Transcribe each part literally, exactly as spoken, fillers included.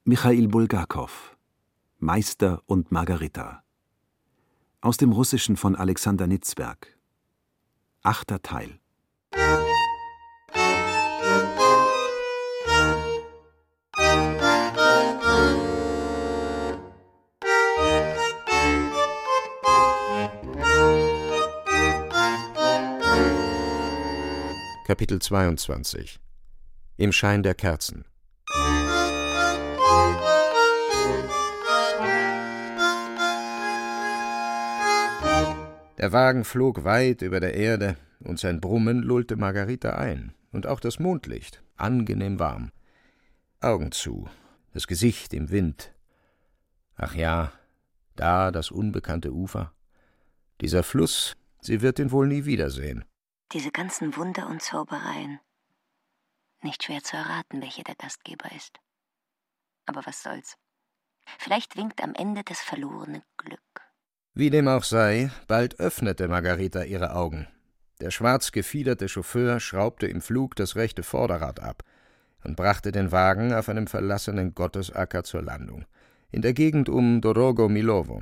Michail Bulgakow, Meister und Margarita. Aus dem Russischen von Alexander Nitzberg. Achter Teil. Kapitel zweiundzwanzig. Im Schein der Kerzen. Der Wagen flog weit über der Erde, und sein Brummen lullte Margarita ein, und auch das Mondlicht, angenehm warm. Augen zu, das Gesicht im Wind. Ach ja, da das unbekannte Ufer. Dieser Fluss, sie wird ihn wohl nie wiedersehen. Diese ganzen Wunder und Zaubereien. Nicht schwer zu erraten, welcher der Gastgeber ist. Aber was soll's. Vielleicht winkt am Ende das verlorene Glück. Wie dem auch sei, bald öffnete Margarita ihre Augen. Der schwarz gefiederte Chauffeur schraubte im Flug das rechte Vorderrad ab und brachte den Wagen auf einem verlassenen Gottesacker zur Landung, in der Gegend um Dorogo Milovo.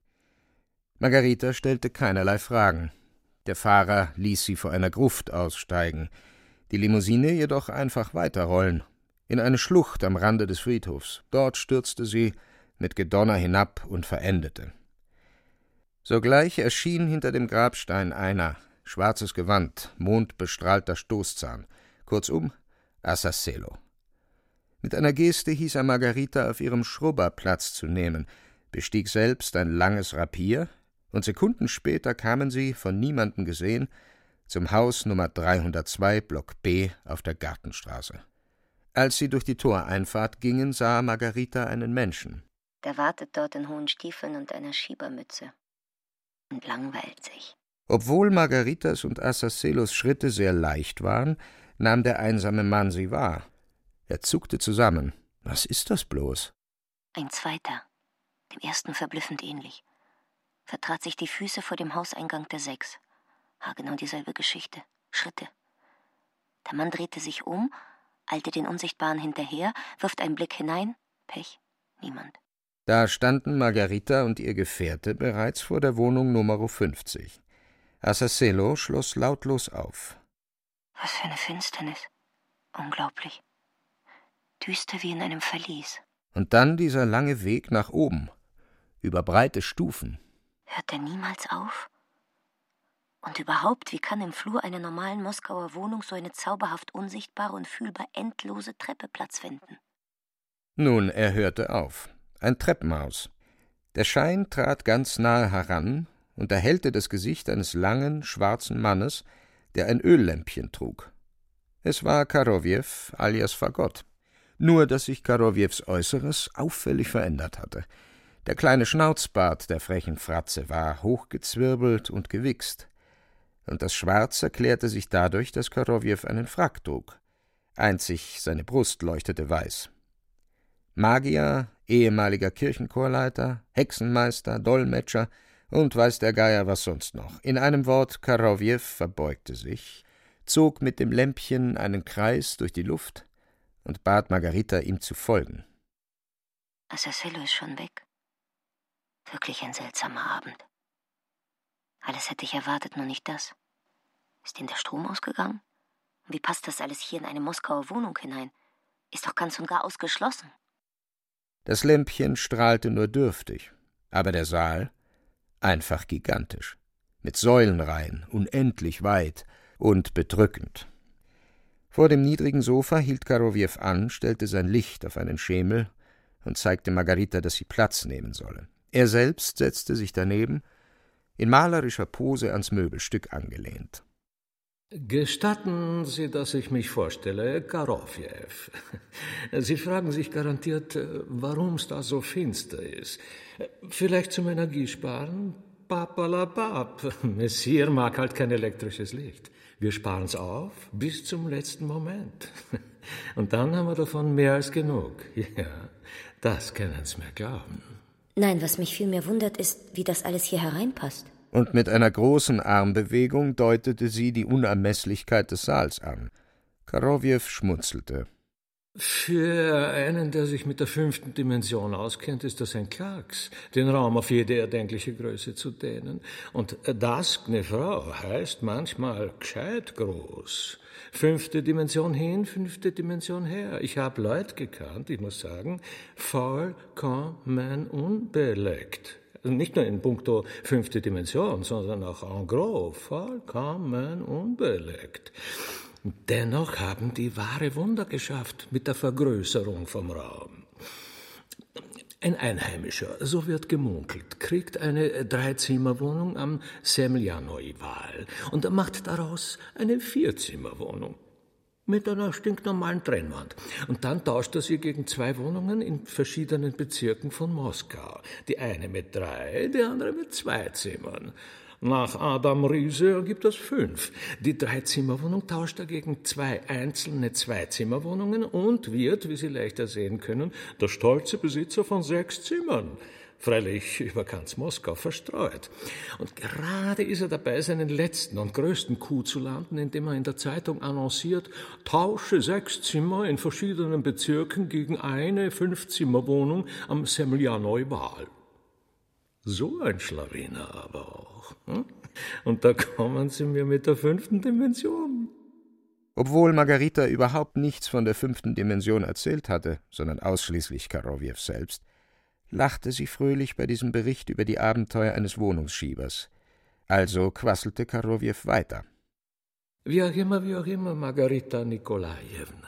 Margarita stellte keinerlei Fragen. Der Fahrer ließ sie vor einer Gruft aussteigen, die Limousine jedoch einfach weiterrollen, in eine Schlucht am Rande des Friedhofs. Dort stürzte sie mit Gedonner hinab und verendete. Sogleich erschien hinter dem Grabstein einer, schwarzes Gewand, mondbestrahlter Stoßzahn, kurzum Assasselo. Mit einer Geste hieß er Margarita, auf ihrem Schrubber Platz zu nehmen, bestieg selbst ein langes Rapier, und Sekunden später kamen sie, von niemandem gesehen, zum Haus Nummer dreihundertzwei, Block B auf der Gartenstraße. Als sie durch die Toreinfahrt gingen, sah Margarita einen Menschen. Der wartet dort in hohen Stiefeln und einer Schiebermütze und langweilt sich. Obwohl Margaritas und Assasselos Schritte sehr leicht waren, nahm der einsame Mann sie wahr. Er zuckte zusammen. Was ist das bloß? Ein zweiter, dem ersten verblüffend ähnlich. Vertrat sich die Füße vor dem Hauseingang der Sechs. Ha, genau dieselbe Geschichte. Schritte. Der Mann drehte sich um, eilte den Unsichtbaren hinterher, wirft einen Blick hinein. Pech, niemand. Da standen Margarita und ihr Gefährte bereits vor der Wohnung Nummer fünfzig. Assasselo schloss lautlos auf. Was für eine Finsternis. Unglaublich. Düster wie in einem Verlies. Und dann dieser lange Weg nach oben, über breite Stufen. Hört er niemals auf? Und überhaupt, wie kann im Flur einer normalen Moskauer Wohnung so eine zauberhaft unsichtbare und fühlbar endlose Treppe Platz finden? Nun, er hörte auf. Ein Treppenhaus. Der Schein trat ganz nahe heran und erhellte das Gesicht eines langen, schwarzen Mannes, der ein Öllämpchen trug. Es war Korowjew alias Fagott. Nur, dass sich Korowjews Äußeres auffällig verändert hatte. Der kleine Schnauzbart der frechen Fratze war hochgezwirbelt und gewichst, und das Schwarz erklärte sich dadurch, dass Korowjew einen Frack trug. Einzig seine Brust leuchtete weiß. Magier, ehemaliger Kirchenchorleiter, Hexenmeister, Dolmetscher und weiß der Geier was sonst noch. In einem Wort, Korowjew verbeugte sich, zog mit dem Lämpchen einen Kreis durch die Luft und bat Margarita, ihm zu folgen. Assasselo ist schon weg. Wirklich ein seltsamer Abend. Alles hätte ich erwartet, nur nicht das. Ist denn der Strom ausgegangen? Und wie passt das alles hier in eine Moskauer Wohnung hinein? Ist doch ganz und gar ausgeschlossen. Das Lämpchen strahlte nur dürftig, aber der Saal einfach gigantisch, mit Säulenreihen, unendlich weit und bedrückend. Vor dem niedrigen Sofa hielt Korowjew an, stellte sein Licht auf einen Schemel und zeigte Margarita, dass sie Platz nehmen solle. Er selbst setzte sich daneben, in malerischer Pose ans Möbelstück angelehnt. Gestatten Sie, dass ich mich vorstelle, Korowjew. Sie fragen sich garantiert, warum es da so finster ist. Vielleicht zum Energiesparen? Papalapap. Messier mag halt kein elektrisches Licht. Wir sparen es auf bis zum letzten Moment. Und dann haben wir davon mehr als genug. Ja, das können Sie mir glauben. Nein, was mich vielmehr wundert, ist, wie das alles hier hereinpasst. Und mit einer großen Armbewegung deutete sie die Unermesslichkeit des Saals an. Korowjew schmunzelte. Für einen, der sich mit der fünften Dimension auskennt, ist das ein Klacks, den Raum auf jede erdenkliche Größe zu dehnen. Und das, gne Frau, heißt manchmal gescheit groß. Fünfte Dimension hin, fünfte Dimension her. Ich habe Leute gekannt, ich muss sagen, vollkommen unbeleckt. Also nicht nur in puncto fünfte Dimension, sondern auch en gros, vollkommen unbeleckt. Dennoch haben die wahre Wunder geschafft mit der Vergrößerung vom Raum. Ein Einheimischer, so wird gemunkelt, kriegt eine Dreizimmerwohnung am Semljanoi-Wal und er macht daraus eine Vierzimmerwohnung mit einer stinknormalen Trennwand. Und dann tauscht er sie gegen zwei Wohnungen in verschiedenen Bezirken von Moskau. Die eine mit drei, die andere mit zwei Zimmern. Nach Adam Riese ergibt das fünf. Die Dreizimmerwohnung tauscht er gegen zwei einzelne Zweizimmerwohnungen und wird, wie Sie leichter sehen können, der stolze Besitzer von sechs Zimmern. Freilich über ganz Moskau verstreut. Und gerade ist er dabei, seinen letzten und größten Coup zu landen, indem er in der Zeitung annonciert, tausche sechs Zimmer in verschiedenen Bezirken gegen eine Fünfzimmerwohnung am Semljanoi-Wal. So ein Schlawiner aber auch. Hm? Und da kommen Sie mir mit der fünften Dimension. Obwohl Margarita überhaupt nichts von der fünften Dimension erzählt hatte, sondern ausschließlich Karowjew selbst, lachte sie fröhlich bei diesem Bericht über die Abenteuer eines Wohnungsschiebers. Also quasselte Karowjew weiter. Wie auch immer, wie auch immer, Margarita Nikolajewna.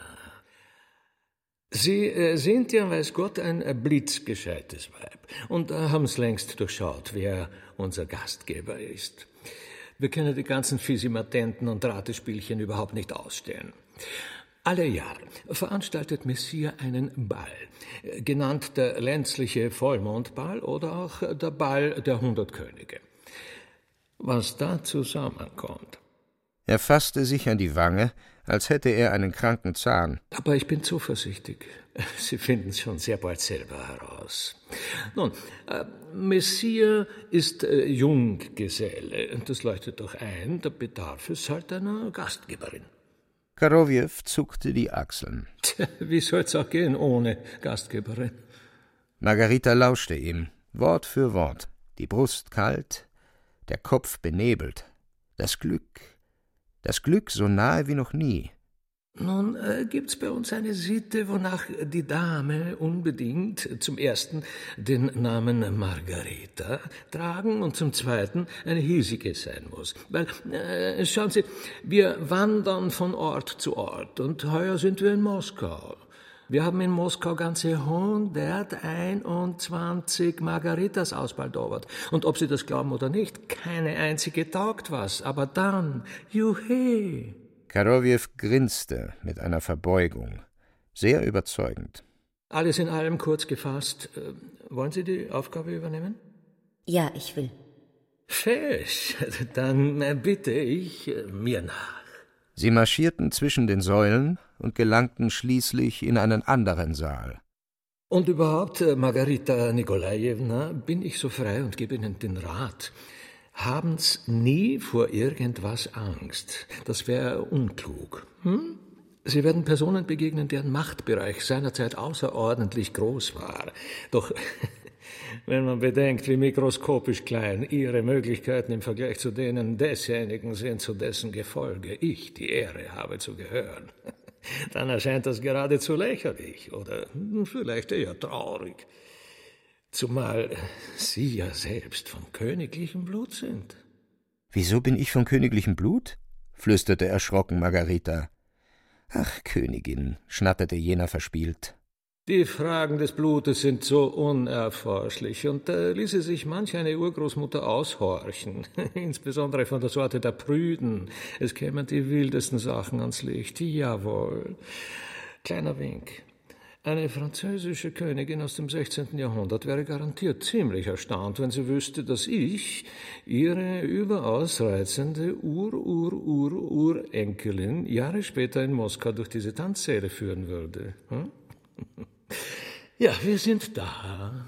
Sie äh, sind ja, weiß Gott, ein äh, blitzgescheites Weib und äh, haben's längst durchschaut, wer unser Gastgeber ist. Wir können die ganzen Fisimatenten und Ratespielchen überhaupt nicht ausstehen. Alle Jahre veranstaltet Messier einen Ball, äh, genannt der lenzliche Vollmondball oder auch äh, der Ball der hundert Könige. Was da zusammenkommt. Er fasste sich an die Wange, als hätte er einen kranken Zahn. Aber ich bin zuversichtlich. Sie finden es schon sehr bald selber heraus. Nun, äh, Messier ist äh, Junggeselle. Das leuchtet doch ein, da bedarf es halt einer Gastgeberin. Karowjew zuckte die Achseln. Tja, wie soll's auch gehen ohne Gastgeberin? Margarita lauschte ihm, Wort für Wort, die Brust kalt, der Kopf benebelt. Das Glück, das Glück so nahe wie noch nie. Nun äh, gibt's bei uns eine Sitte, wonach die Dame unbedingt zum ersten den Namen Margarita tragen und zum zweiten eine hiesige sein muss. Weil, äh, schauen Sie, wir wandern von Ort zu Ort und heuer sind wir in Moskau. Wir haben in Moskau ganze hunderteinundzwanzig Margaritas ausbaldowert. Und ob Sie das glauben oder nicht, keine einzige taugt was. Aber dann, juhe! Karowjew grinste mit einer Verbeugung, sehr überzeugend. Alles in allem kurz gefasst. Äh, wollen Sie die Aufgabe übernehmen? Ja, ich will. Fesch, dann äh, bitte ich äh, mir nach. Sie marschierten zwischen den Säulen und gelangten schließlich in einen anderen Saal. Und überhaupt, äh, Margarita Nikolajewna, bin ich so frei und gebe Ihnen den Rat. Haben's nie vor irgendwas Angst. Das wäre unklug. Hm? Sie werden Personen begegnen, deren Machtbereich seinerzeit außerordentlich groß war. Doch wenn man bedenkt, wie mikroskopisch klein Ihre Möglichkeiten im Vergleich zu denen desjenigen sind, zu dessen Gefolge ich die Ehre habe zu gehören, dann erscheint das geradezu lächerlich oder vielleicht eher traurig. Zumal Sie ja selbst von königlichem Blut sind. »Wieso bin ich von königlichem Blut?« flüsterte erschrocken Margarita. »Ach, Königin«, schnatterte jener verspielt. Die Fragen des Blutes sind so unerforschlich, und da ließe sich manch eine Urgroßmutter aushorchen, insbesondere von der Sorte der Prüden. Es kämen die wildesten Sachen ans Licht, jawohl. Kleiner Wink. Eine französische Königin aus dem sechzehnten Jahrhundert wäre garantiert ziemlich erstaunt, wenn sie wüsste, dass ich ihre überaus reizende Ur-Ur-Ur-Urenkelin Jahre später in Moskau durch diese Tanzsäle führen würde. Hm? Ja, wir sind da.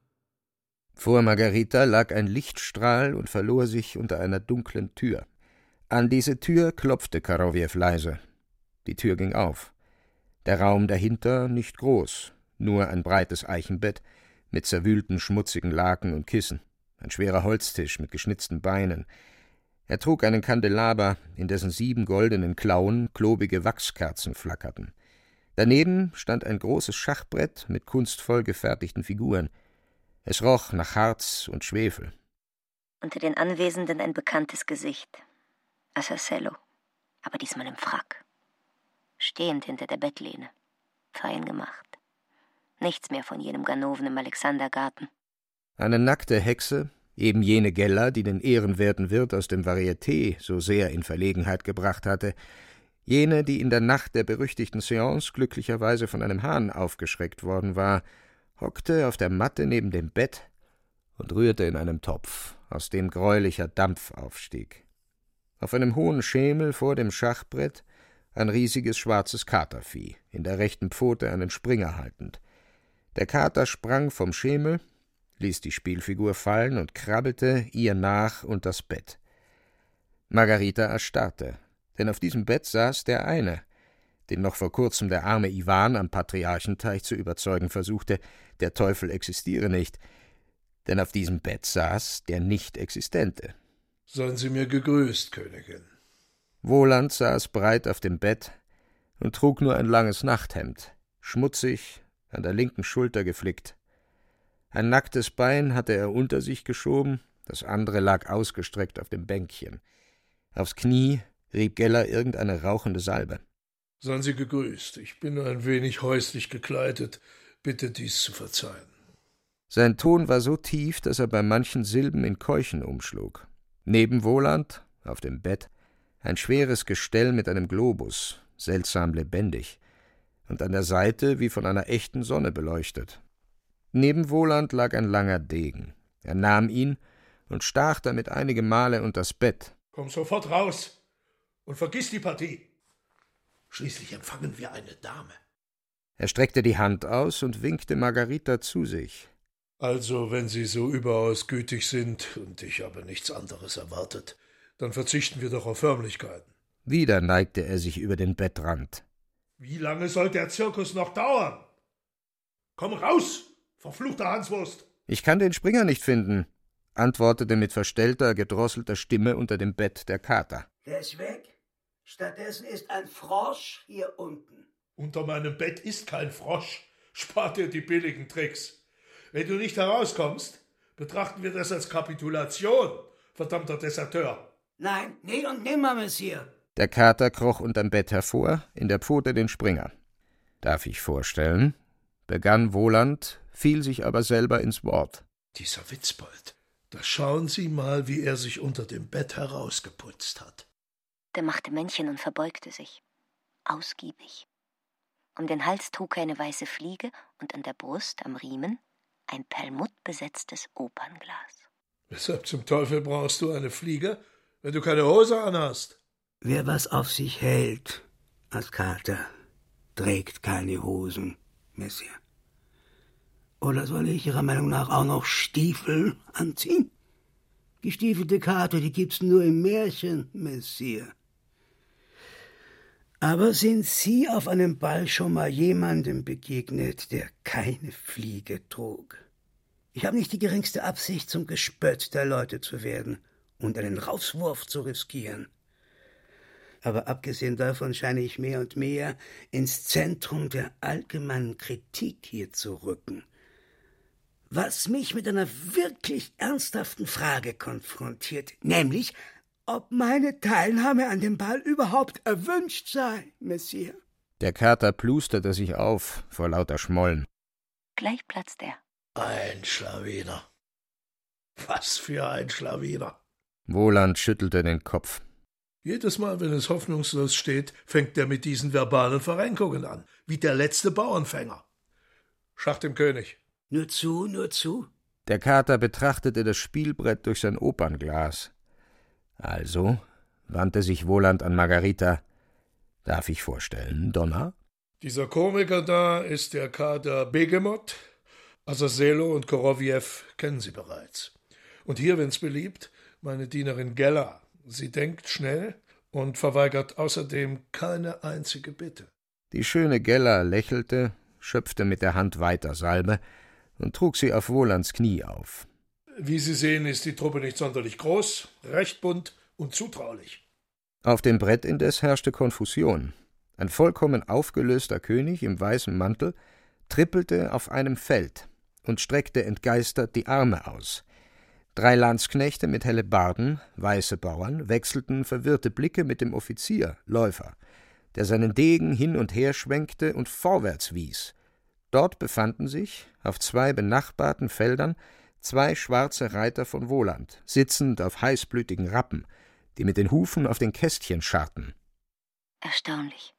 Vor Margarita lag ein Lichtstrahl und verlor sich unter einer dunklen Tür. An diese Tür klopfte Karowjew leise. Die Tür ging auf. Der Raum dahinter nicht groß, nur ein breites Eichenbett mit zerwühlten, schmutzigen Laken und Kissen, ein schwerer Holztisch mit geschnitzten Beinen. Er trug einen Kandelaber, in dessen sieben goldenen Klauen klobige Wachskerzen flackerten. Daneben stand ein großes Schachbrett mit kunstvoll gefertigten Figuren. Es roch nach Harz und Schwefel. Unter den Anwesenden ein bekanntes Gesicht. Azazello, aber diesmal im Frack. Stehend hinter der Bettlehne. Fein gemacht. Nichts mehr von jenem Ganoven im Alexandergarten. Eine nackte Hexe, eben jene Gella, die den ehrenwerten Wirt aus dem Varieté so sehr in Verlegenheit gebracht hatte, jene, die in der Nacht der berüchtigten Seance glücklicherweise von einem Hahn aufgeschreckt worden war, hockte auf der Matte neben dem Bett und rührte in einem Topf, aus dem greulicher Dampf aufstieg. Auf einem hohen Schemel vor dem Schachbrett ein riesiges schwarzes Katervieh, in der rechten Pfote einen Springer haltend. Der Kater sprang vom Schemel, ließ die Spielfigur fallen und krabbelte ihr nach unters Bett. Margarita erstarrte, denn auf diesem Bett saß der eine, den noch vor kurzem der arme Iwan am Patriarchenteich zu überzeugen versuchte, der Teufel existiere nicht, denn auf diesem Bett saß der Nicht-Existente. Seien Sie mir gegrüßt, Königin. Woland saß breit auf dem Bett und trug nur ein langes Nachthemd, schmutzig, an der linken Schulter geflickt. Ein nacktes Bein hatte er unter sich geschoben, das andere lag ausgestreckt auf dem Bänkchen. Aufs Knie rieb Gella irgendeine rauchende Salbe. Seien Sie gegrüßt, ich bin nur ein wenig häuslich gekleidet, bitte dies zu verzeihen. Sein Ton war so tief, dass er bei manchen Silben in Keuchen umschlug. Neben Woland, auf dem Bett, ein schweres Gestell mit einem Globus, seltsam lebendig, und an der Seite wie von einer echten Sonne beleuchtet. Neben Woland lag ein langer Degen. Er nahm ihn und stach damit einige Male unters Bett. Komm sofort raus und vergiss die Partie. Schließlich empfangen wir eine Dame. Er streckte die Hand aus und winkte Margarita zu sich. Also, wenn Sie so überaus gütig sind und ich habe nichts anderes erwartet, dann verzichten wir doch auf Förmlichkeiten. Wieder neigte er sich über den Bettrand. Wie lange soll der Zirkus noch dauern? Komm raus, verfluchter Hanswurst! Ich kann den Springer nicht finden, antwortete mit verstellter, gedrosselter Stimme unter dem Bett der Kater. Der ist weg. Stattdessen ist ein Frosch hier unten. Unter meinem Bett ist kein Frosch. Spart dir die billigen Tricks. Wenn du nicht herauskommst, betrachten wir das als Kapitulation, verdammter Deserteur. Nein, nie und nimmer, Messier. Der Kater kroch unterm Bett hervor, in der Pfote den Springer. Darf ich vorstellen? Begann Woland, fiel sich aber selber ins Wort. Dieser Witzbold, da schauen Sie mal, wie er sich unter dem Bett herausgeputzt hat. Der machte Männchen und verbeugte sich. Ausgiebig. Um den Hals trug er eine weiße Fliege und an der Brust, am Riemen, ein perlmuttbesetztes Opernglas. Weshalb zum Teufel brauchst du eine Fliege, wenn du keine Hose anhast? Wer was auf sich hält als Kater, trägt keine Hosen, Messier. Oder soll ich Ihrer Meinung nach auch noch Stiefel anziehen? Gestiefelte Kater, die gibt's nur im Märchen, Messier. Aber sind Sie auf einem Ball schon mal jemandem begegnet, der keine Fliege trug? Ich habe nicht die geringste Absicht, zum Gespött der Leute zu werden und einen Rauswurf zu riskieren. Aber abgesehen davon scheine ich mehr und mehr ins Zentrum der allgemeinen Kritik hier zu rücken. Was mich mit einer wirklich ernsthaften Frage konfrontiert, nämlich, ob meine Teilnahme an dem Ball überhaupt erwünscht sei, Messier. Der Kater plusterte sich auf vor lauter Schmollen. Gleich platzt er. Ein Schlawiner. Was für ein Schlawiner. Woland schüttelte den Kopf. Jedes Mal, wenn es hoffnungslos steht, fängt er mit diesen verbalen Verrenkungen an, wie der letzte Bauernfänger. Schach dem König. Nur zu, nur zu. Der Kater betrachtete das Spielbrett durch sein Opernglas. Also, wandte sich Woland an Margarita, darf ich vorstellen, Donna? Dieser Komiker da ist der Kater Begemot. Azazello und Korowjew kennen Sie bereits. Und hier, wenn's beliebt, meine Dienerin Gella. Sie denkt schnell und verweigert außerdem keine einzige Bitte. Die schöne Gella lächelte, schöpfte mit der Hand weiter Salbe und trug sie auf Wolands Knie auf. Wie Sie sehen, ist die Truppe nicht sonderlich groß, recht bunt und zutraulich. Auf dem Brett indes herrschte Konfusion. Ein vollkommen aufgelöster König im weißen Mantel trippelte auf einem Feld und streckte entgeistert die Arme aus. Drei Landsknechte mit Hellebarden, weiße Bauern, wechselten verwirrte Blicke mit dem Offizier, Läufer, der seinen Degen hin und her schwenkte und vorwärts wies. Dort befanden sich, auf zwei benachbarten Feldern, zwei schwarze Reiter von Woland, sitzend auf heißblütigen Rappen, die mit den Hufen auf den Kästchen scharrten. Erstaunlich.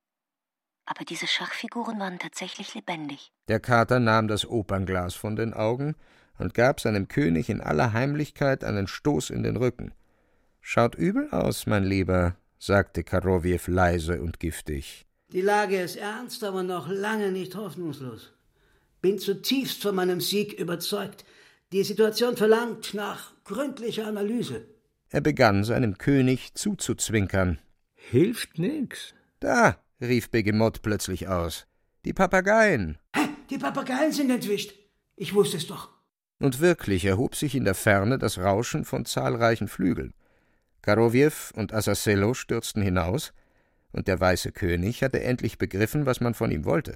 Aber diese Schachfiguren waren tatsächlich lebendig. Der Kater nahm das Opernglas von den Augen und gab seinem König in aller Heimlichkeit einen Stoß in den Rücken. »Schaut übel aus, mein Lieber«, sagte Karowjew leise und giftig. »Die Lage ist ernst, aber noch lange nicht hoffnungslos. Bin zutiefst von meinem Sieg überzeugt. Die Situation verlangt nach gründlicher Analyse.« Er begann, seinem König zuzuzwinkern. »Hilft nix.« »Da«, rief Begemot plötzlich aus, »die Papageien!« »Hä, die Papageien sind entwischt! Ich wusste es doch!« Und wirklich erhob sich in der Ferne das Rauschen von zahlreichen Flügeln. Karowjew und Assasello stürzten hinaus, und der weiße König hatte endlich begriffen, was man von ihm wollte.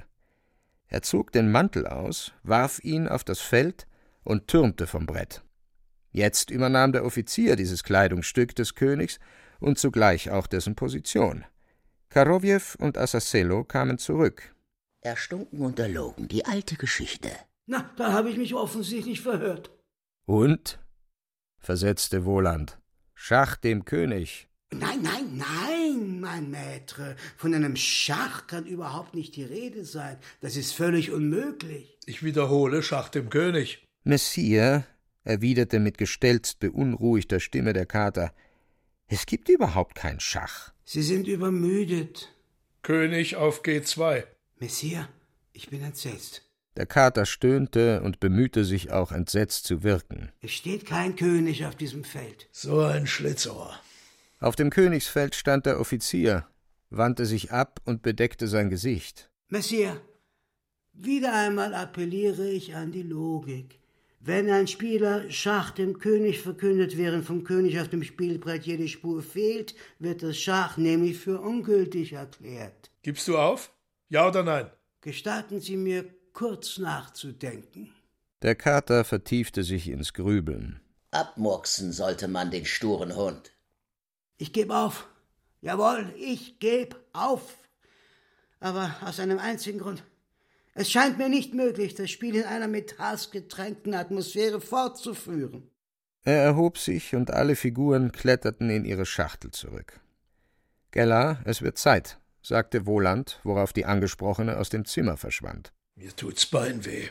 Er zog den Mantel aus, warf ihn auf das Feld und türmte vom Brett. Jetzt übernahm der Offizier dieses Kleidungsstück des Königs und zugleich auch dessen Position. Karowjew und Assasello kamen zurück. Erstunken und erlogen, die alte Geschichte. »Na, da habe ich mich offensichtlich verhört.« »Und?«, versetzte Woland. »Schach dem König.« »Nein, nein, nein, mein Maître. Von einem Schach kann überhaupt nicht die Rede sein. Das ist völlig unmöglich.« Ich wiederhole, Schach dem König.« »Messire«, erwiderte mit gestelzt beunruhigter Stimme der Kater, »es gibt überhaupt kein Schach.« »Sie sind übermüdet.« »König auf G zwei.« »Messire, ich bin entsetzt.« Der Kater stöhnte und bemühte sich auch entsetzt zu wirken. »Es steht kein König auf diesem Feld.« »So ein Schlitzohr.« Auf dem Königsfeld stand der Offizier, wandte sich ab und bedeckte sein Gesicht. »Messire, wieder einmal appelliere ich an die Logik. Wenn ein Spieler Schach dem König verkündet, während vom König auf dem Spielbrett jede Spur fehlt, wird das Schach nämlich für ungültig erklärt.« »Gibst du auf? Ja oder nein?« »Gestatten Sie mir, kurz nachzudenken.« Der Kater vertiefte sich ins Grübeln. Abmurksen sollte man den sturen Hund. »Ich geb auf. Jawohl, ich geb auf. Aber aus einem einzigen Grund. Es scheint mir nicht möglich, das Spiel in einer mit Hass getränkten Atmosphäre fortzuführen.« Er erhob sich, und alle Figuren kletterten in ihre Schachtel zurück. »Gella, es wird Zeit«, sagte Woland, worauf die Angesprochene aus dem Zimmer verschwand. »Mir tut's Bein weh.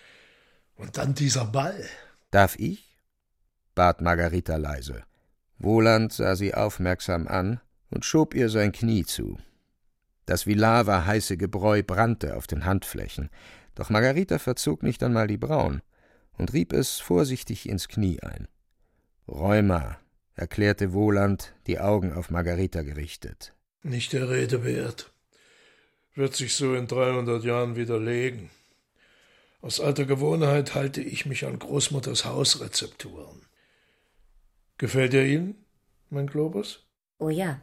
Und dann dieser Ball.« »Darf ich?« bat Margarita leise. Woland sah sie aufmerksam an und schob ihr sein Knie zu. Das wie Lava heiße Gebräu brannte auf den Handflächen, doch Margarita verzog nicht einmal die Brauen und rieb es vorsichtig ins Knie ein. »Rheuma«, erklärte Woland, die Augen auf Margarita gerichtet. »Nicht der Rede wert. Wird sich so in dreihundert Jahren widerlegen. Aus alter Gewohnheit halte ich mich an Großmutters Hausrezepturen. Gefällt er Ihnen, mein Globus?« Oh ja.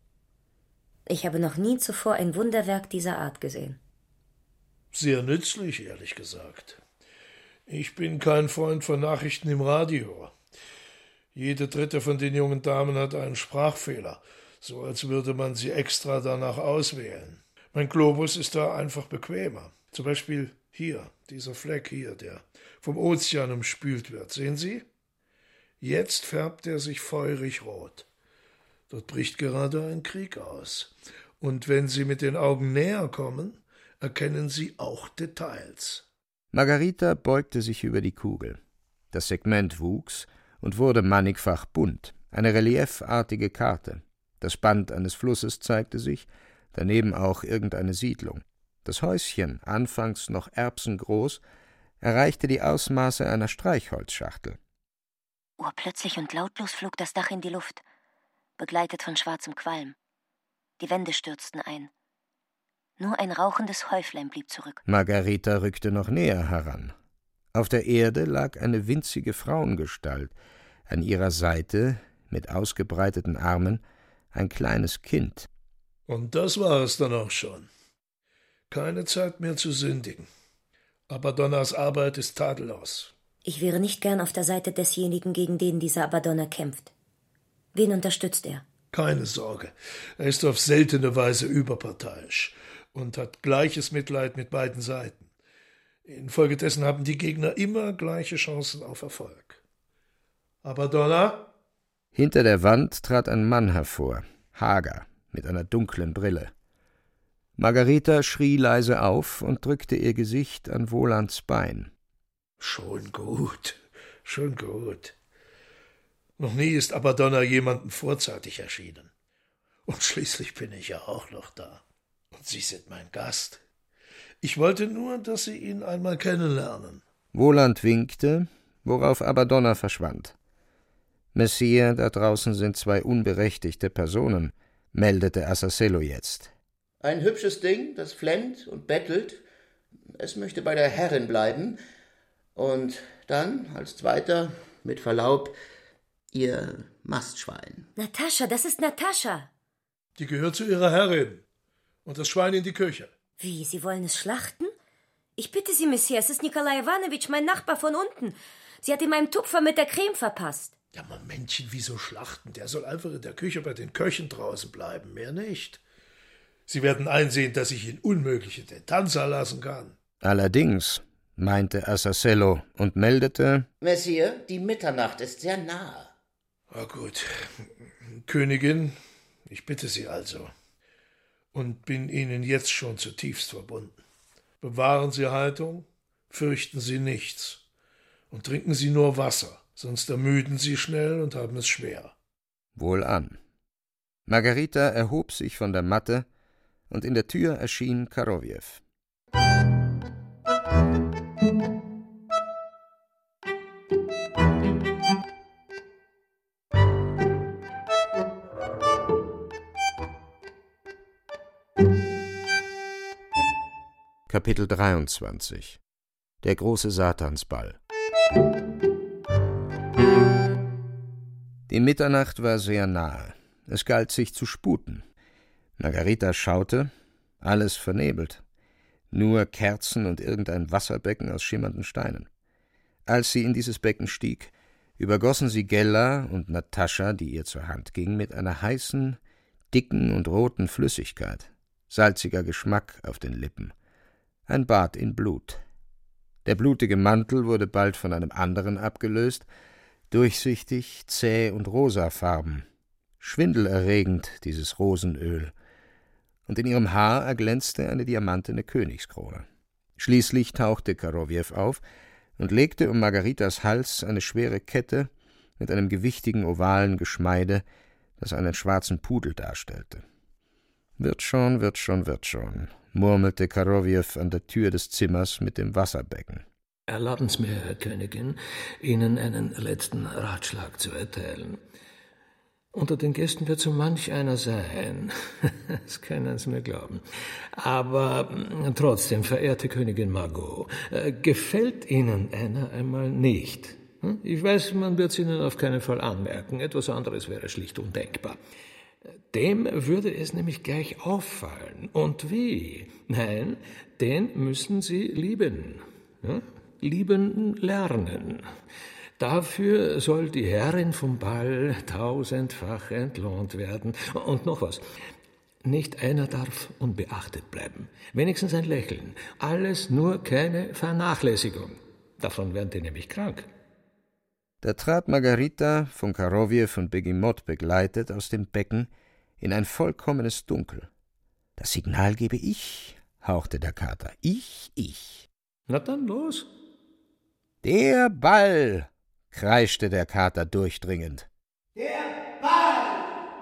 Ich habe noch nie zuvor ein Wunderwerk dieser Art gesehen. »Sehr nützlich, ehrlich gesagt. Ich bin kein Freund von Nachrichten im Radio. Jede dritte von den jungen Damen hat einen Sprachfehler, so als würde man sie extra danach auswählen. Mein Globus ist da einfach bequemer. Zum Beispiel hier, dieser Fleck hier, der vom Ozean umspült wird. Sehen Sie? Jetzt färbt er sich feurig rot. Dort bricht gerade ein Krieg aus. Und wenn Sie mit den Augen näher kommen, erkennen Sie auch Details.« Margarita beugte sich über die Kugel. Das Segment wuchs und wurde mannigfach bunt, eine reliefartige Karte. Das Band eines Flusses zeigte sich, daneben auch irgendeine Siedlung. Das Häuschen, anfangs noch erbsengroß, erreichte die Ausmaße einer Streichholzschachtel. Urplötzlich und lautlos flog das Dach in die Luft, begleitet von schwarzem Qualm. Die Wände stürzten ein. Nur ein rauchendes Häuflein blieb zurück. Margarita rückte noch näher heran. Auf der Erde lag eine winzige Frauengestalt, an ihrer Seite, mit ausgebreiteten Armen, ein kleines Kind. Und das war es dann auch schon. Keine Zeit mehr zu sündigen. Abaddonnas Arbeit ist tadellos. Ich wäre nicht gern auf der Seite desjenigen, gegen den dieser Abaddona kämpft. Wen unterstützt er? Keine Sorge. Er ist auf seltene Weise überparteiisch und hat gleiches Mitleid mit beiden Seiten. Infolgedessen haben die Gegner immer gleiche Chancen auf Erfolg. Abaddona? Hinter der Wand trat ein Mann hervor, hager, mit einer dunklen Brille. Margarita schrie leise auf und drückte ihr Gesicht an Wolands Bein. Schon gut, schon gut. Noch nie ist Abaddona jemandem vorzeitig erschienen. Und schließlich bin ich ja auch noch da. Und Sie sind mein Gast. Ich wollte nur, dass Sie ihn einmal kennenlernen. Woland winkte, worauf Abaddona verschwand. »Messire, da draußen sind zwei unberechtigte Personen«, meldete Azazello jetzt. Ein hübsches Ding, das flennt und bettelt. Es möchte bei der Herrin bleiben. Und dann, als zweiter, mit Verlaub, ihr Mastschwein. Natascha, das ist Natascha. Die gehört zu ihrer Herrin. Und das Schwein in die Küche. Wie, Sie wollen es schlachten? Ich bitte Sie, Messias, es ist Nikolai Iwanowitsch, mein Nachbar von unten. Sie hat ihm meinem Tupfer mit der Creme verpasst. Ja, Momentchen, wieso schlachten? Der soll einfach in der Küche bei den Köchen draußen bleiben, mehr nicht. Sie werden einsehen, dass ich ihn unmöglich in den Tanzer lassen kann. Allerdings, meinte Azazello und meldete: Messire, die Mitternacht ist sehr nahe. Na gut, Königin, ich bitte Sie also und bin Ihnen jetzt schon zutiefst verbunden. Bewahren Sie Haltung, fürchten Sie nichts und trinken Sie nur Wasser, sonst ermüden Sie schnell und haben es schwer. Wohlan. Margarita erhob sich von der Matte, und in der Tür erschien Karowjew. Kapitel dreiundzwanzig. Der große Satansball. Die Mitternacht war sehr nahe. Es galt sich zu sputen. Margarita schaute, alles vernebelt. Nur Kerzen und irgendein Wasserbecken aus schimmernden Steinen. Als sie in dieses Becken stieg, übergossen sie Gella und Natascha, die ihr zur Hand ging, mit einer heißen, dicken und roten Flüssigkeit. Salziger Geschmack auf den Lippen. Ein Bad in Blut. Der blutige Mantel wurde bald von einem anderen abgelöst, durchsichtig, zäh und rosafarben. Schwindelerregend, dieses Rosenöl. Und in ihrem Haar erglänzte eine diamantene Königskrone. Schließlich tauchte Karowjew auf und legte um Margaritas Hals eine schwere Kette mit einem gewichtigen ovalen Geschmeide, das einen schwarzen Pudel darstellte. »Wird schon, wird schon, wird schon«, murmelte Karowjew an der Tür des Zimmers mit dem Wasserbecken. Erlauben Sie mir, Herr Königin, Ihnen einen letzten Ratschlag zu erteilen. Unter den Gästen wird so manch einer sein, das können Sie mir glauben. Aber trotzdem, verehrte Königin Margot, äh, gefällt Ihnen einer einmal nicht? Hm? Ich weiß, man wird es Ihnen auf keinen Fall anmerken, etwas anderes wäre schlicht undenkbar. Dem würde es nämlich gleich auffallen. Und wie? Nein, den müssen Sie lieben. Ja? Lieben lernen. Dafür soll die Herrin vom Ball tausendfach entlohnt werden. Und noch was. Nicht einer darf unbeachtet bleiben. Wenigstens ein Lächeln. Alles nur keine Vernachlässigung. Davon werden die nämlich krank. Da trat Margarita, von Karowjew und Begemot begleitet, aus dem Becken in ein vollkommenes Dunkel. »Das Signal gebe ich«, hauchte der Kater. »Ich, ich.« »Na dann los.« »Der Ball«, kreischte der Kater durchdringend. »Der Ball!«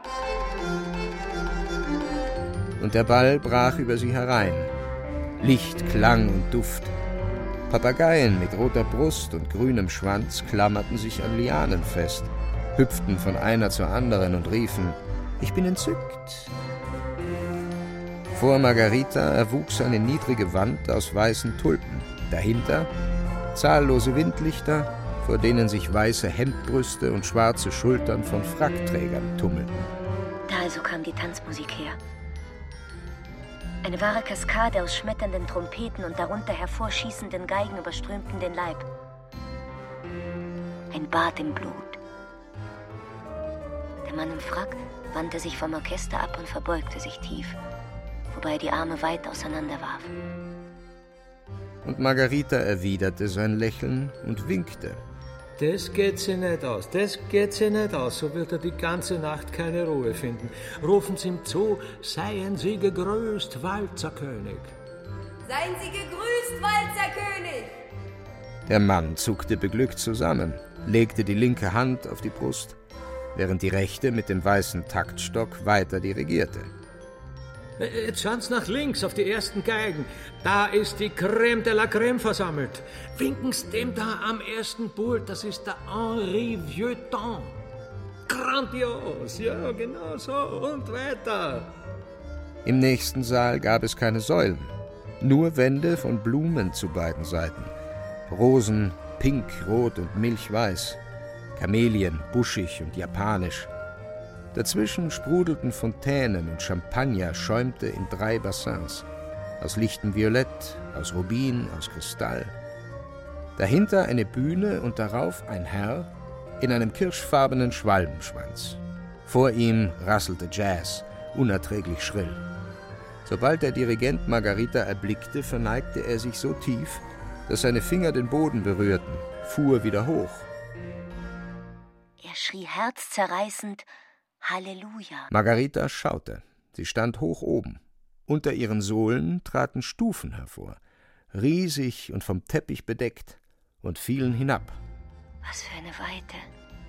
Und der Ball brach über sie herein. Licht, Klang und Duft. Papageien mit roter Brust und grünem Schwanz klammerten sich an Lianen fest, hüpften von einer zur anderen und riefen: »Ich bin entzückt.« Vor Margarita erwuchs eine niedrige Wand aus weißen Tulpen. Dahinter zahllose Windlichter, vor denen sich weiße Hemdbrüste und schwarze Schultern von Frackträgern tummelten. Da also kam die Tanzmusik her. Eine wahre Kaskade aus schmetternden Trompeten und darunter hervorschießenden Geigen überströmten den Leib. Ein Bad im Blut. Der Mann im Frack wandte sich vom Orchester ab und verbeugte sich tief, wobei er die Arme weit auseinanderwarf. Und Margarita erwiderte sein Lächeln und winkte. Das geht sie nicht aus, das geht sie nicht aus, so wird er die ganze Nacht keine Ruhe finden. Rufen Sie ihm zu, seien Sie gegrüßt, Walzerkönig. Seien Sie gegrüßt, Walzerkönig! Der Mann zuckte beglückt zusammen, legte die linke Hand auf die Brust, während die rechte mit dem weißen Taktstock weiter dirigierte. Jetzt schauen Sie nach links auf die ersten Geigen. Da ist die Crème de la Crème versammelt. Winken Sie dem da am ersten Pult, das ist der Henri Vieuxtemps. Grandios, ja, genau so, und weiter. Im nächsten Saal gab es keine Säulen, nur Wände von Blumen zu beiden Seiten. Rosen, pink, rot und milchweiß. Kamelien, buschig und japanisch. Dazwischen sprudelten Fontänen und Champagner schäumte in drei Bassins. Aus lichtem Violett, aus Rubin, aus Kristall. Dahinter eine Bühne und darauf ein Herr in einem kirschfarbenen Schwalbenschwanz. Vor ihm rasselte Jazz, unerträglich schrill. Sobald der Dirigent Margarita erblickte, verneigte er sich so tief, dass seine Finger den Boden berührten, fuhr wieder hoch. Er schrie herzzerreißend Halleluja. Margarita schaute. Sie stand hoch oben. Unter ihren Sohlen traten Stufen hervor, riesig und vom Teppich bedeckt, und fielen hinab. Was für eine Weite.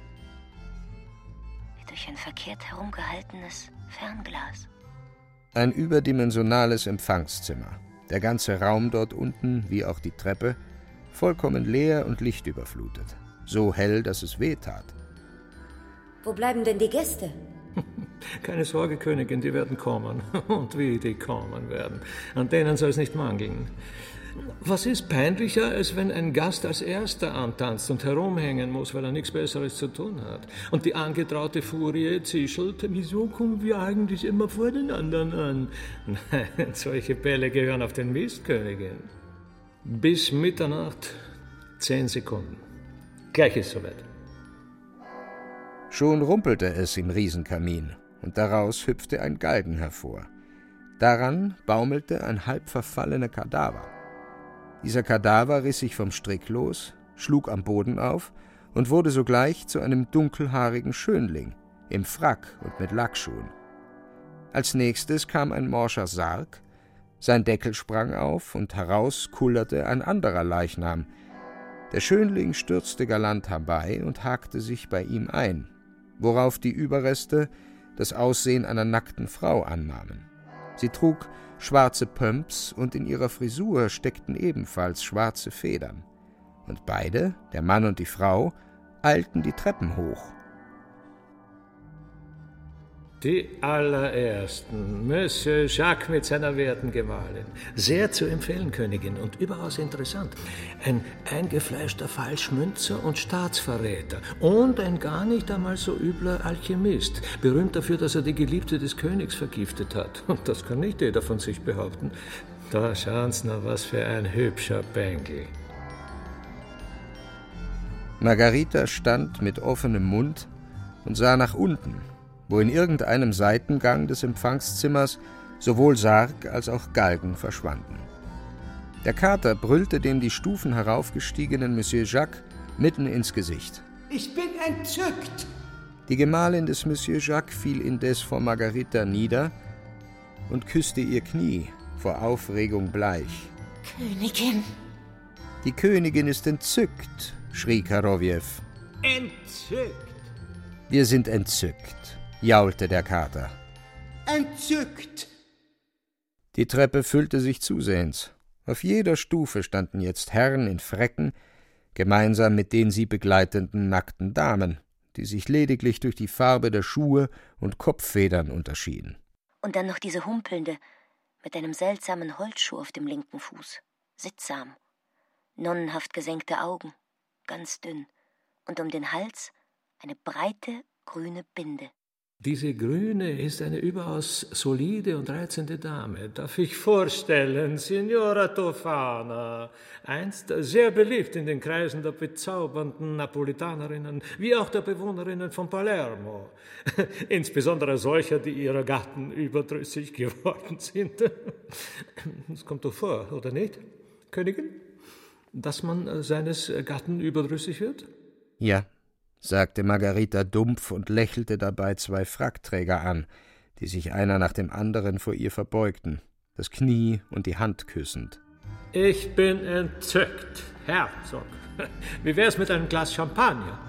Wie durch ein verkehrt herumgehaltenes Fernglas. Ein überdimensionales Empfangszimmer. Der ganze Raum dort unten, wie auch die Treppe, vollkommen leer und lichtüberflutet. So hell, dass es weh tat. Wo bleiben denn die Gäste? Keine Sorge, Königin, die werden kommen. Und wie die kommen werden. An denen soll es nicht mangeln. Was ist peinlicher, als wenn ein Gast als Erster antanzt und herumhängen muss, weil er nichts Besseres zu tun hat? Und die angetraute Furie zischelt, wieso kommen wir eigentlich immer vor den anderen an? Nein, solche Bälle gehören auf den Mist, Königin. Bis Mitternacht, zehn Sekunden. Gleich ist soweit. Schon rumpelte es im Riesenkamin, und daraus hüpfte ein Galgen hervor. Daran baumelte ein halb verfallener Kadaver. Dieser Kadaver riss sich vom Strick los, schlug am Boden auf und wurde sogleich zu einem dunkelhaarigen Schönling, im Frack und mit Lackschuhen. Als nächstes kam ein morscher Sarg, sein Deckel sprang auf und heraus kullerte ein anderer Leichnam. Der Schönling stürzte galant herbei und hakte sich bei ihm ein, worauf die Überreste das Aussehen einer nackten Frau annahmen. Sie trug schwarze Pumps und in ihrer Frisur steckten ebenfalls schwarze Federn. Und beide, der Mann und die Frau, eilten die Treppen hoch. Die allerersten, Monsieur Jacques mit seiner werten Gemahlin. Sehr zu empfehlen, Königin, und überaus interessant. Ein eingefleischter Falschmünzer und Staatsverräter und ein gar nicht einmal so übler Alchemist, berühmt dafür, dass er die Geliebte des Königs vergiftet hat. Und das kann nicht jeder von sich behaupten. Da schauen Sie noch, was für ein hübscher Bengel. Margarita stand mit offenem Mund und sah nach unten, wo in irgendeinem Seitengang des Empfangszimmers sowohl Sarg als auch Galgen verschwanden. Der Kater brüllte dem die Stufen heraufgestiegenen Monsieur Jacques mitten ins Gesicht. Ich bin entzückt! Die Gemahlin des Monsieur Jacques fiel indes vor Margarita nieder und küsste ihr Knie, vor Aufregung bleich. Königin! Die Königin ist entzückt, schrie Karowjew. Entzückt! Wir sind entzückt, jaulte der Kater. Entzückt! Die Treppe füllte sich zusehends. Auf jeder Stufe standen jetzt Herren in Fräcken, gemeinsam mit den sie begleitenden nackten Damen, die sich lediglich durch die Farbe der Schuhe und Kopffedern unterschieden. Und dann noch diese humpelnde, mit einem seltsamen Holzschuh auf dem linken Fuß, sittsam, nonnenhaft gesenkte Augen, ganz dünn, und um den Hals eine breite, grüne Binde. Diese Grüne ist eine überaus solide und reizende Dame. Darf ich vorstellen, Signora Tofana, einst sehr beliebt in den Kreisen der bezaubernden Napolitanerinnen, wie auch der Bewohnerinnen von Palermo. Insbesondere solcher, die ihrer Gatten überdrüssig geworden sind. Es kommt doch vor, oder nicht, Königin, dass man seines Gatten überdrüssig wird? Ja, sagte Margarita dumpf und lächelte dabei zwei Frackträger an, die sich einer nach dem anderen vor ihr verbeugten, das Knie und die Hand küssend. Ich bin entzückt, Herzog. Wie wär's mit einem Glas Champagner?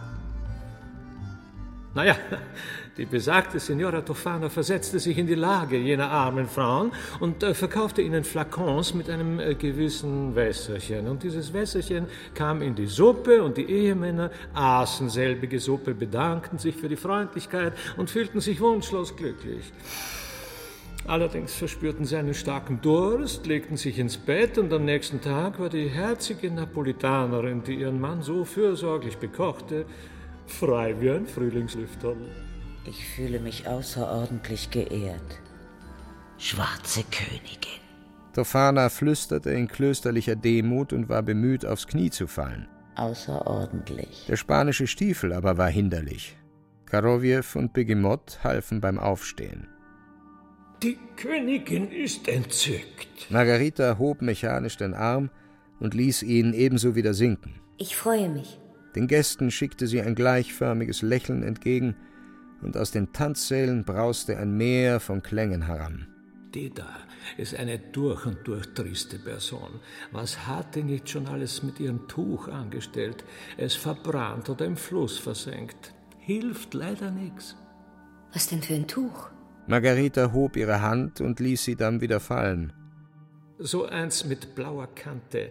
Naja, die besagte Signora Tofana versetzte sich in die Lage jener armen Frauen und äh, verkaufte ihnen Flakons mit einem äh, gewissen Wässerchen. Und dieses Wässerchen kam in die Suppe und die Ehemänner aßen selbige Suppe, bedankten sich für die Freundlichkeit und fühlten sich wunschlos glücklich. Allerdings verspürten sie einen starken Durst, legten sich ins Bett und am nächsten Tag war die herzige Napolitanerin, die ihren Mann so fürsorglich bekochte, frei wie ein Frühlingslüfterl. Ich fühle mich außerordentlich geehrt. Schwarze Königin. Tofana flüsterte in klösterlicher Demut und war bemüht, aufs Knie zu fallen. Außerordentlich. Der spanische Stiefel aber war hinderlich. Karowjew und Begemot halfen beim Aufstehen. Die Königin ist entzückt. Margarita hob mechanisch den Arm und ließ ihn ebenso wieder sinken. Ich freue mich. Den Gästen schickte sie ein gleichförmiges Lächeln entgegen, und aus den Tanzsälen brauste ein Meer von Klängen heran. Die da ist eine durch und durch triste Person. Was hat die nicht schon alles mit ihrem Tuch angestellt? Es verbrannt oder im Fluss versenkt. Hilft leider nichts. Was denn für ein Tuch? Margarita hob ihre Hand und ließ sie dann wieder fallen. So eins mit blauer Kante.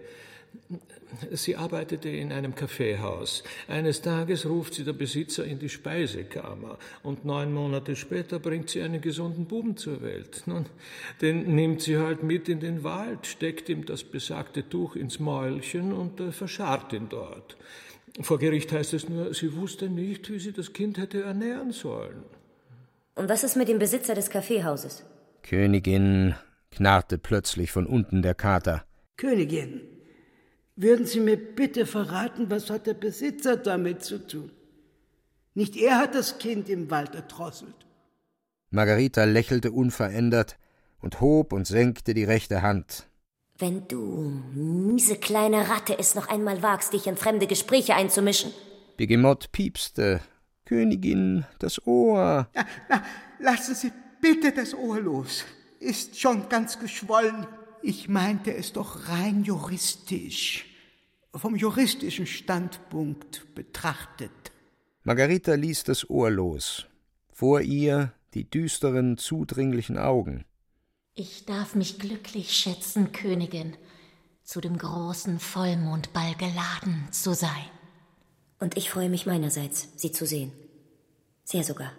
Sie arbeitete in einem Kaffeehaus. Eines Tages ruft sie der Besitzer in die Speisekammer und neun Monate später bringt sie einen gesunden Buben zur Welt. Nun, den nimmt sie halt mit in den Wald, steckt ihm das besagte Tuch ins Mäulchen und äh, verscharrt ihn dort. Vor Gericht heißt es nur, sie wusste nicht, wie sie das Kind hätte ernähren sollen. Und was ist mit dem Besitzer des Kaffeehauses? Königin, knarrte plötzlich von unten der Kater. Königin, würden Sie mir bitte verraten, was hat der Besitzer damit zu tun? Nicht er hat das Kind im Wald erdrosselt. Margarita lächelte unverändert und hob und senkte die rechte Hand. Wenn du, miese kleine Ratte, es noch einmal wagst, dich in fremde Gespräche einzumischen. Begemot piepste. Königin, das Ohr. Na, na, lassen Sie bitte das Ohr los. Ist schon ganz geschwollen. Ich meinte es doch rein juristisch, vom juristischen Standpunkt betrachtet. Margarita ließ das Ohr los. Vor ihr die düsteren, zudringlichen Augen. Ich darf mich glücklich schätzen, Königin, zu dem großen Vollmondball geladen zu sein. Und ich freue mich meinerseits, Sie zu sehen. Sehr sogar.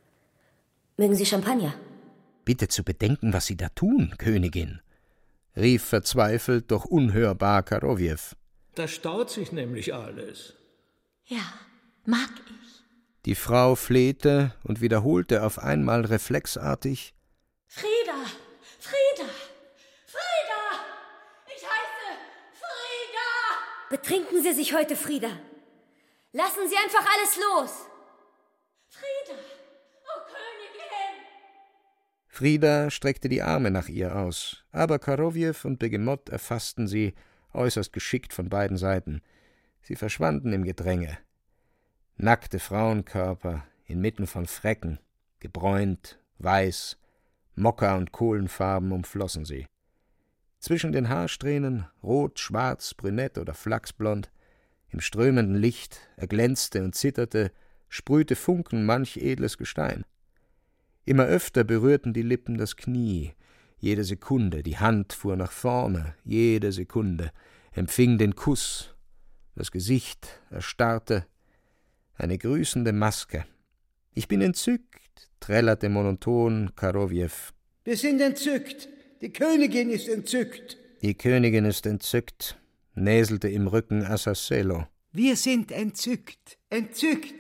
Mögen Sie Champagner? Bitte zu bedenken, was Sie da tun, Königin, rief verzweifelt, doch unhörbar Karowjew. Da staut sich nämlich alles. Ja, mag ich. Die Frau flehte und wiederholte auf einmal reflexartig: Frieda, Frieda, Frieda! Ich heiße Frieda! Betrinken Sie sich heute, Frieda. Lassen Sie einfach alles los. Frieda, oh Königin! Frieda streckte die Arme nach ihr aus, aber Karowjew und Begemot erfassten sie, äußerst geschickt von beiden Seiten. Sie verschwanden im Gedränge. Nackte Frauenkörper inmitten von Fräcken, gebräunt, weiß, Mokka- und Kohlenfarben umflossen sie. Zwischen den Haarsträhnen, rot, schwarz, brünett oder flachsblond, im strömenden Licht erglänzte und zitterte, sprühte Funken manch edles Gestein. Immer öfter berührten die Lippen das Knie, jede Sekunde, die Hand fuhr nach vorne, jede Sekunde, empfing den Kuss, das Gesicht erstarrte, eine grüßende Maske. »Ich bin entzückt«, trällerte monoton Karowjew. Wir sind entzückt. Die Königin ist entzückt. Die Königin ist entzückt, näselte im Rücken Assacello. Wir sind entzückt, entzückt.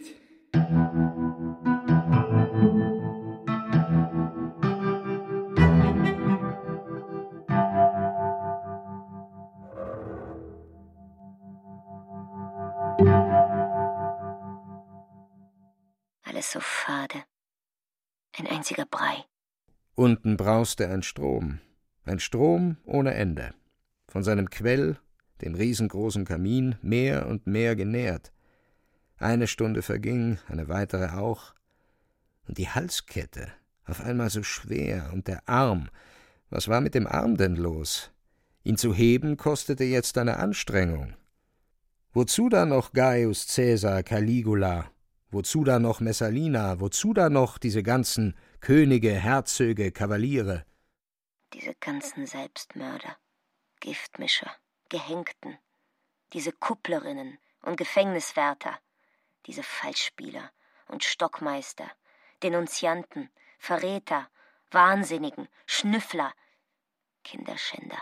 Alles so fade. Ein einziger Brei. Unten brauste ein Strom. Ein Strom ohne Ende. Von seinem Quell, dem riesengroßen Kamin, mehr und mehr genährt. Eine Stunde verging, eine weitere auch. Und die Halskette, auf einmal so schwer, und der Arm. Was war mit dem Arm denn los? Ihn zu heben kostete jetzt eine Anstrengung. Wozu da noch Gaius Caesar, Caligula? Wozu da noch Messalina? Wozu da noch diese ganzen Könige, Herzöge, Kavaliere? Diese ganzen Selbstmörder, Giftmischer, Gehängten, diese Kupplerinnen und Gefängniswärter, diese Falschspieler und Stockmeister, Denunzianten, Verräter, Wahnsinnigen, Schnüffler, Kinderschänder.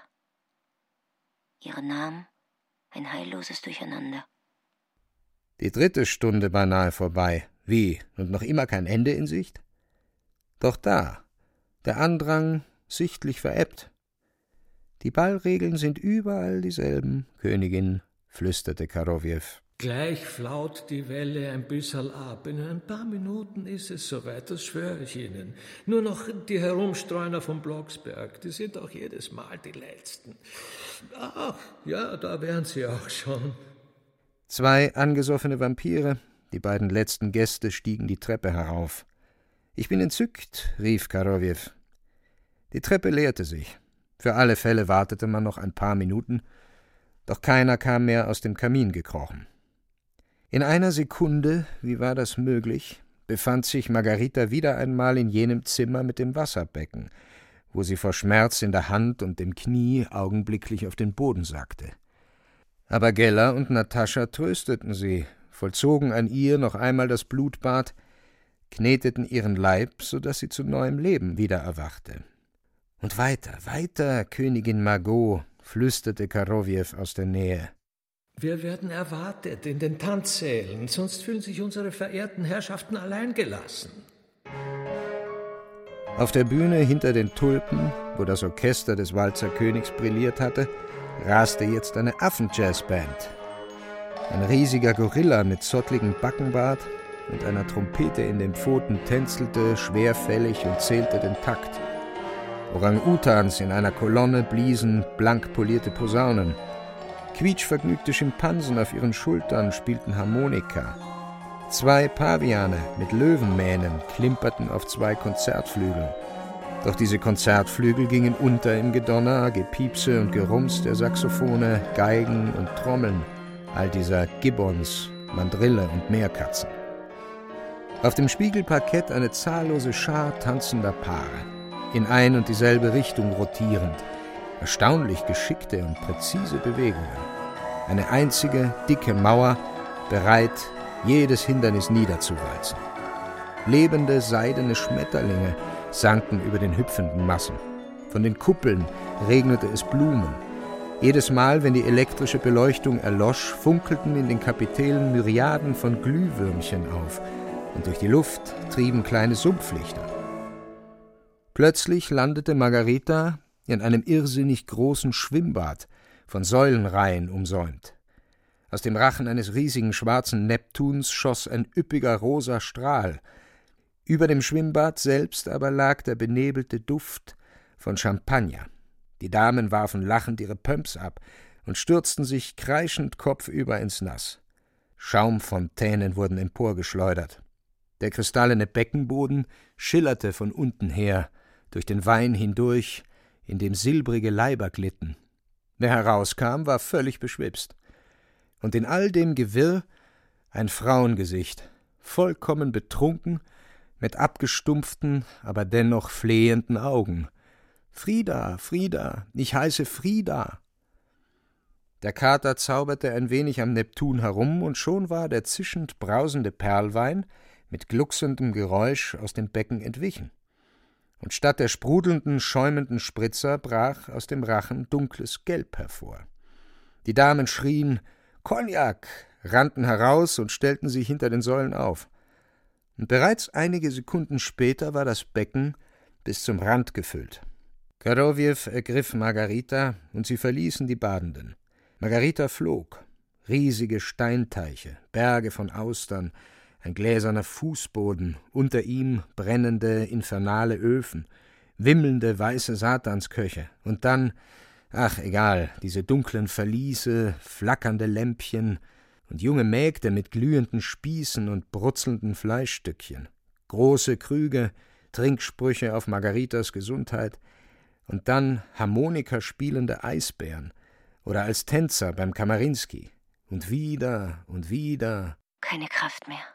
Ihre Namen ein heilloses Durcheinander. Die dritte Stunde beinahe vorbei. Wie? Und noch immer kein Ende in Sicht? Doch da, der Andrang sichtlich verebbt. Die Ballregeln sind überall dieselben, Königin, flüsterte Karowjew. Gleich flaut die Welle ein bisschen ab. In ein paar Minuten ist es soweit, das schwöre ich Ihnen. Nur noch die Herumstreuner vom Blocksberg, die sind auch jedes Mal die Letzten. Ach, ja, da wären sie auch schon. Zwei angesoffene Vampire, die beiden letzten Gäste, stiegen die Treppe herauf. »Ich bin entzückt«, rief Karowjew. Die Treppe leerte sich. Für alle Fälle wartete man noch ein paar Minuten, doch keiner kam mehr aus dem Kamin gekrochen. In einer Sekunde, wie war das möglich, befand sich Margarita wieder einmal in jenem Zimmer mit dem Wasserbecken, wo sie vor Schmerz in der Hand und dem Knie augenblicklich auf den Boden sackte. Aber Gella und Natascha trösteten sie, vollzogen an ihr noch einmal das Blutbad, kneteten ihren Leib, so daß sie zu neuem Leben wieder erwachte. »Und weiter, weiter, Königin Margot«, flüsterte Karowjew aus der Nähe. »Wir werden erwartet in den Tanzsälen, sonst fühlen sich unsere verehrten Herrschaften alleingelassen.« Auf der Bühne hinter den Tulpen, wo das Orchester des Walzerkönigs brilliert hatte, raste jetzt eine Affenjazzband. Ein riesiger Gorilla mit zottligem Backenbart und einer Trompete in den Pfoten tänzelte schwerfällig und zählte den Takt. Orang-Utans in einer Kolonne bliesen blank polierte Posaunen. Quietschvergnügte Schimpansen auf ihren Schultern spielten Harmonika. Zwei Paviane mit Löwenmähnen klimperten auf zwei Konzertflügeln. Doch diese Konzertflügel gingen unter im Gedonner, Gepiepse und Gerums der Saxophone, Geigen und Trommeln, all dieser Gibbons, Mandrille und Meerkatzen. Auf dem Spiegelparkett eine zahllose Schar tanzender Paare, in ein und dieselbe Richtung rotierend, erstaunlich geschickte und präzise Bewegungen. Eine einzige, dicke Mauer, bereit, jedes Hindernis niederzuwalzen. Lebende, seidene Schmetterlinge sanken über den hüpfenden Massen. Von den Kuppeln regnete es Blumen. Jedes Mal, wenn die elektrische Beleuchtung erlosch, funkelten in den Kapitellen Myriaden von Glühwürmchen auf, und durch die Luft trieben kleine Sumpflichter. Plötzlich landete Margarita in einem irrsinnig großen Schwimmbad, von Säulenreihen umsäumt. Aus dem Rachen eines riesigen schwarzen Neptuns schoss ein üppiger rosa Strahl. Über dem Schwimmbad selbst aber lag der benebelte Duft von Champagner. Die Damen warfen lachend ihre Pumps ab und stürzten sich kreischend kopfüber ins Nass. Schaumfontänen wurden emporgeschleudert. Der kristallene Beckenboden schillerte von unten her, durch den Wein hindurch, in dem silbrige Leiber glitten. Wer herauskam, war völlig beschwipst. Und in all dem Gewirr ein Frauengesicht, vollkommen betrunken, mit abgestumpften, aber dennoch flehenden Augen. »Frida, Frida, ich heiße Frida!« Der Kater zauberte ein wenig am Neptun herum, und schon war der zischend brausende Perlwein mit glucksendem Geräusch aus dem Becken entwichen. und statt der sprudelnden, schäumenden Spritzer brach aus dem Rachen dunkles Gelb hervor. Die Damen schrien »Cognac!«, rannten heraus und stellten sich hinter den Säulen auf. Und bereits einige Sekunden später war das Becken bis zum Rand gefüllt. Karowjew ergriff Margarita, und sie verließen die Badenden. Margarita flog. Riesige Steinteiche, Berge von Austern, ein gläserner Fußboden, unter ihm brennende, infernale Öfen, wimmelnde weiße Satansköche, und dann, ach egal, diese dunklen Verliese, flackernde Lämpchen und junge Mägde mit glühenden Spießen und brutzelnden Fleischstückchen, große Krüge, Trinksprüche auf Margaritas Gesundheit, und dann Harmonika spielende Eisbären oder als Tänzer beim Kamarinsky. Und wieder und wieder. Keine Kraft mehr.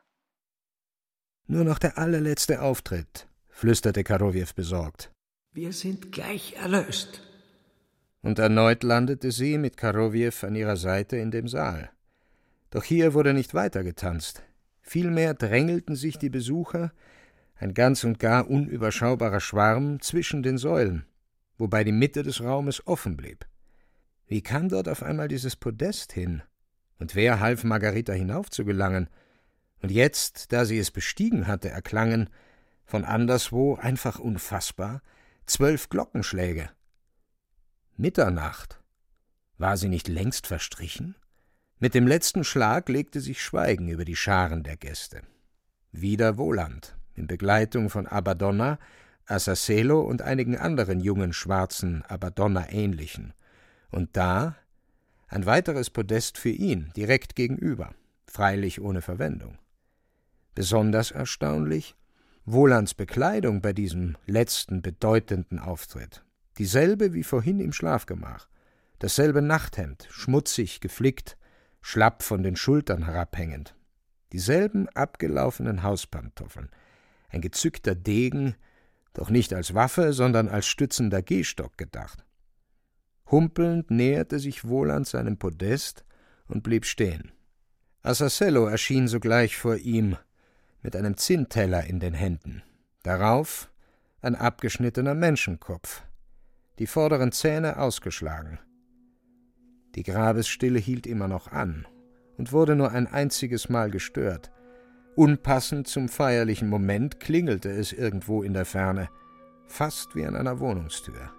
Nur noch der allerletzte Auftritt, flüsterte Karowjew besorgt. Wir sind gleich erlöst. Und erneut landete sie mit Karowjew an ihrer Seite in dem Saal. Doch hier wurde nicht weiter getanzt. Vielmehr drängelten sich die Besucher, ein ganz und gar unüberschaubarer Schwarm, zwischen den Säulen, wobei die Mitte des Raumes offen blieb. Wie kam dort auf einmal dieses Podest hin? Und wer half Margarita hinaufzugelangen? Und jetzt, da sie es bestiegen hatte, erklangen, von anderswo, einfach unfassbar, zwölf Glockenschläge. Mitternacht. War sie nicht längst verstrichen? Mit dem letzten Schlag legte sich Schweigen über die Scharen der Gäste. Wieder Voland, in Begleitung von Abbadonna, Assasselo und einigen anderen jungen, schwarzen, Abbadonna-ähnlichen. Und da ein weiteres Podest für ihn, direkt gegenüber, freilich ohne Verwendung. Besonders erstaunlich, Volands Bekleidung bei diesem letzten bedeutenden Auftritt. Dieselbe wie vorhin im Schlafgemach. Dasselbe Nachthemd, schmutzig, geflickt, schlapp von den Schultern herabhängend. Dieselben abgelaufenen Hauspantoffeln. Ein gezückter Degen, doch nicht als Waffe, sondern als stützender Gehstock gedacht. Humpelnd näherte sich Voland seinem Podest und blieb stehen. Assasello erschien sogleich vor ihm, mit einem Zinnteller in den Händen. Darauf ein abgeschnittener Menschenkopf, die vorderen Zähne ausgeschlagen. Die Grabesstille hielt immer noch an und wurde nur ein einziges Mal gestört. Unpassend zum feierlichen Moment klingelte es irgendwo in der Ferne, fast wie an einer Wohnungstür.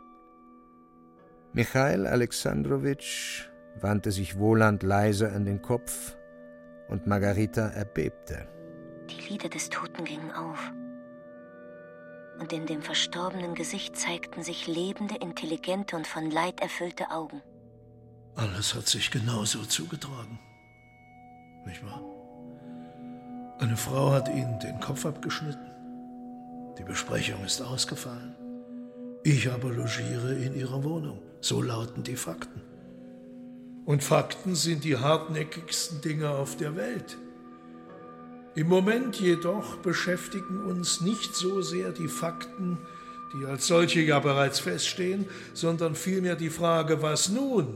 Michail Alexandrowitsch wandte sich Voland leise an den Kopf, und Margarita erbebte. Die Lider des Toten gingen auf, und in dem verstorbenen Gesicht zeigten sich lebende, intelligente und von Leid erfüllte Augen. Alles hat sich genauso zugetragen, nicht wahr? Eine Frau hat ihnen den Kopf abgeschnitten. Die Besprechung ist ausgefallen. Ich aber logiere in ihrer Wohnung. So lauten die Fakten. Und Fakten sind die hartnäckigsten Dinge auf der Welt. Im Moment jedoch beschäftigen uns nicht so sehr die Fakten, die als solche ja bereits feststehen, sondern vielmehr die Frage, was nun?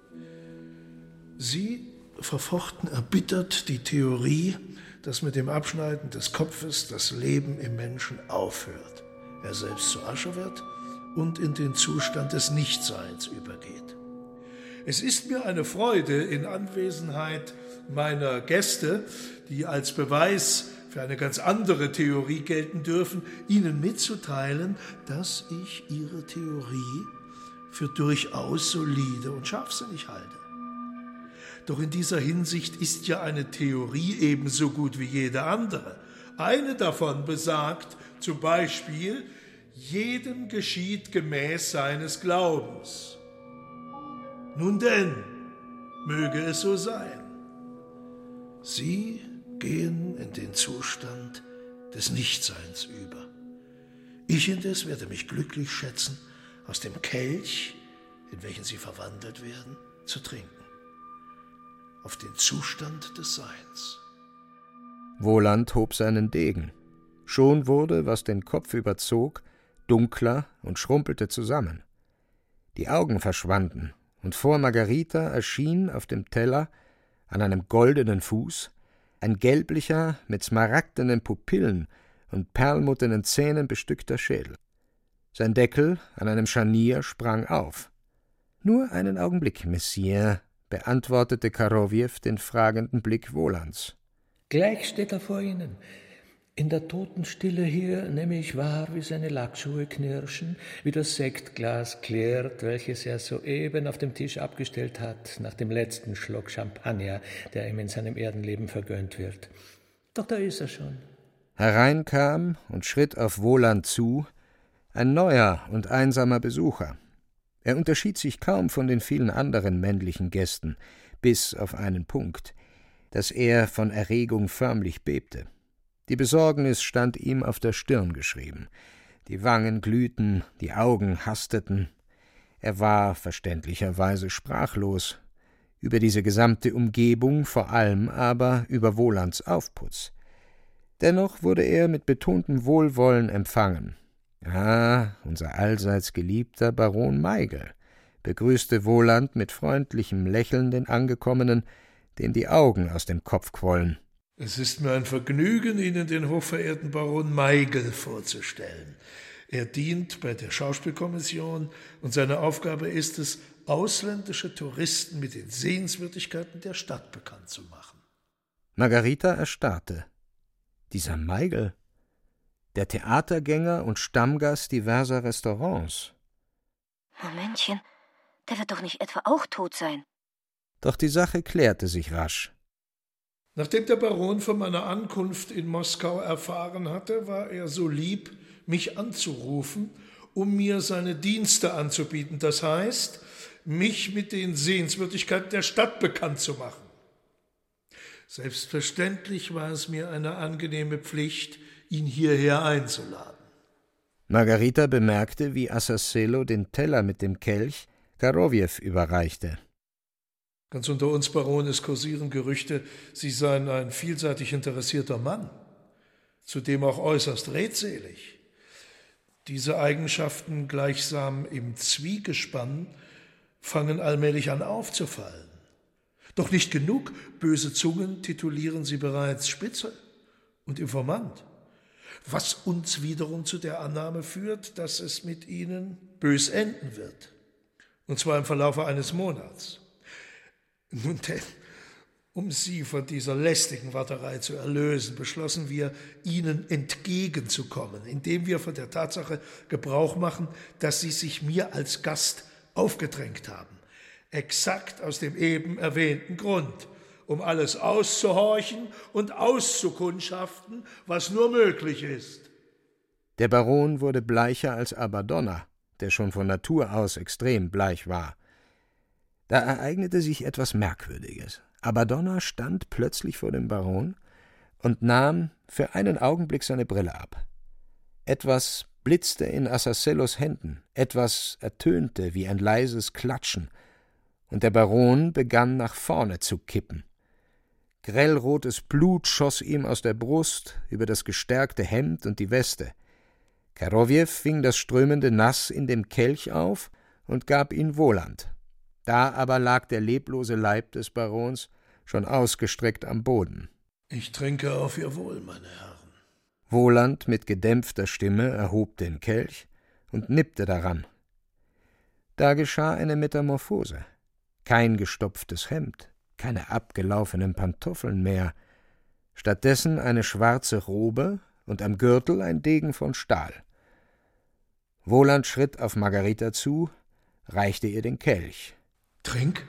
Sie verfochten erbittert die Theorie, dass mit dem Abschneiden des Kopfes das Leben im Menschen aufhört, er selbst zu Asche wird und in den Zustand des Nichtseins übergeht. Es ist mir eine Freude, in Anwesenheit meiner Gäste, die als Beweis für eine ganz andere Theorie gelten dürfen, Ihnen mitzuteilen, dass ich Ihre Theorie für durchaus solide und scharfsinnig halte. Doch in dieser Hinsicht ist ja eine Theorie ebenso gut wie jede andere. Eine davon besagt zum Beispiel, jedem geschieht gemäß seines Glaubens. Nun denn, möge es so sein. Sie gehen in den Zustand des Nichtseins über. Ich indes werde mich glücklich schätzen, aus dem Kelch, in welchen Sie verwandelt werden, zu trinken. Auf den Zustand des Seins. Voland hob seinen Degen. Schon wurde, was den Kopf überzog, dunkler und schrumpelte zusammen. Die Augen verschwanden, und vor Margarita erschien auf dem Teller, an einem goldenen Fuß, ein gelblicher, mit smaragdenen Pupillen und perlmuttenen Zähnen bestückter Schädel. Sein Deckel an einem Scharnier sprang auf. »Nur einen Augenblick, Messier«, beantwortete Karowjew den fragenden Blick Wolands. »Gleich steht er vor Ihnen. In der Totenstille hier nehme ich wahr, wie seine Lackschuhe knirschen, wie das Sektglas klirrt, welches er soeben auf dem Tisch abgestellt hat, nach dem letzten Schluck Champagner, der ihm in seinem Erdenleben vergönnt wird. Doch da ist er schon.« Hereinkam und schritt auf Woland zu, ein neuer und einsamer Besucher. Er unterschied sich kaum von den vielen anderen männlichen Gästen, bis auf einen Punkt, dass er von Erregung förmlich bebte. Die Besorgnis stand ihm auf der Stirn geschrieben. Die Wangen glühten, die Augen hasteten. Er war verständlicherweise sprachlos, über diese gesamte Umgebung, vor allem aber über Wolands Aufputz. Dennoch wurde er mit betontem Wohlwollen empfangen. »Ah, unser allseits geliebter Baron Meigel«, begrüßte Woland mit freundlichem Lächeln den Angekommenen, dem die Augen aus dem Kopf quollen. »Es ist mir ein Vergnügen, Ihnen den hochverehrten Baron Meigel vorzustellen. Er dient bei der Schauspielkommission und seine Aufgabe ist es, ausländische Touristen mit den Sehenswürdigkeiten der Stadt bekannt zu machen.« Margarita erstarrte. Dieser Meigel, der Theatergänger und Stammgast diverser Restaurants. Momentchen, der wird doch nicht etwa auch tot sein. Doch die Sache klärte sich rasch. Nachdem der Baron von meiner Ankunft in Moskau erfahren hatte, war er so lieb, mich anzurufen, um mir seine Dienste anzubieten, das heißt, mich mit den Sehenswürdigkeiten der Stadt bekannt zu machen. Selbstverständlich war es mir eine angenehme Pflicht, ihn hierher einzuladen. Margarita bemerkte, wie Assasselo den Teller mit dem Kelch Karowjew überreichte. Ganz unter uns, Baron, es kursieren Gerüchte, Sie seien ein vielseitig interessierter Mann, zudem auch äußerst redselig. Diese Eigenschaften gleichsam im Zwiegespann fangen allmählich an aufzufallen. Doch nicht genug, böse Zungen titulieren Sie bereits Spitzel und Informant, was uns wiederum zu der Annahme führt, dass es mit Ihnen bös enden wird, und zwar im Verlaufe eines Monats. Nun denn, um Sie von dieser lästigen Warterei zu erlösen, beschlossen wir, Ihnen entgegenzukommen, indem wir von der Tatsache Gebrauch machen, dass Sie sich mir als Gast aufgedrängt haben. Exakt aus dem eben erwähnten Grund, um alles auszuhorchen und auszukundschaften, was nur möglich ist. Der Baron wurde bleicher als Abaddon, der schon von Natur aus extrem bleich war. Da ereignete sich etwas Merkwürdiges. Abaddon stand plötzlich vor dem Baron und nahm für einen Augenblick seine Brille ab. Etwas blitzte in Assasselos Händen, etwas ertönte wie ein leises Klatschen, und der Baron begann nach vorne zu kippen. Grellrotes Blut schoss ihm aus der Brust über das gestärkte Hemd und die Weste. Karowjew fing das strömende Nass in dem Kelch auf und gab ihn Woland. Da aber lag der leblose Leib des Barons schon ausgestreckt am Boden. »Ich trinke auf Ihr Wohl, meine Herren.« Woland mit gedämpfter Stimme erhob den Kelch und nippte daran. Da geschah eine Metamorphose. Kein gestopftes Hemd, keine abgelaufenen Pantoffeln mehr, stattdessen eine schwarze Robe und am Gürtel ein Degen von Stahl. Woland schritt auf Margarita zu, reichte ihr den Kelch. »Trink!«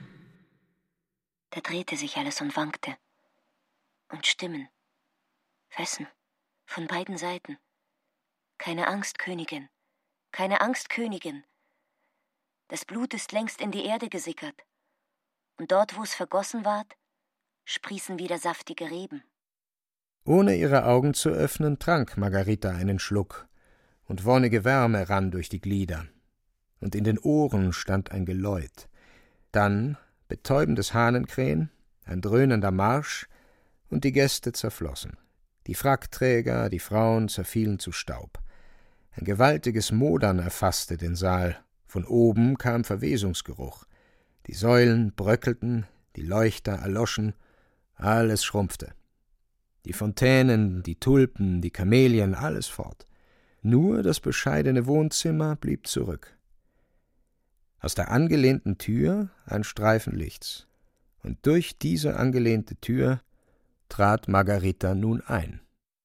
Da drehte sich alles und wankte. Und Stimmen. Wessen? Von beiden Seiten. Keine Angst, Königin. Keine Angst, Königin. Das Blut ist längst in die Erde gesickert. Und dort, wo es vergossen ward, sprießen wieder saftige Reben. Ohne ihre Augen zu öffnen, trank Margarita einen Schluck, und wonnige Wärme rann durch die Glieder. Und in den Ohren stand ein Geläut. Dann betäubendes Hahnenkrähen, ein dröhnender Marsch, und die Gäste zerflossen. Die Frackträger, die Frauen zerfielen zu Staub. Ein gewaltiges Modern erfasste den Saal. Von oben kam Verwesungsgeruch. Die Säulen bröckelten, die Leuchter erloschen, alles schrumpfte. Die Fontänen, die Tulpen, die Kamelien, alles fort. Nur das bescheidene Wohnzimmer blieb zurück. Aus der angelehnten Tür ein Streifen Lichts, und durch diese angelehnte Tür trat Margarita nun ein.